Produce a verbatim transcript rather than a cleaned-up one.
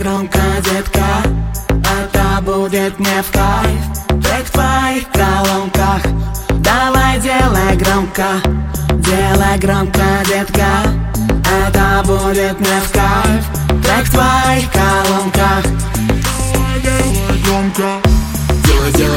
громко, детка, это будет не в кайф. Трек в твоих колонках, давай делай громко, делай громко, детка, это будет не в кайф. Трек в твоих колонках, давай делай громко, делай, делай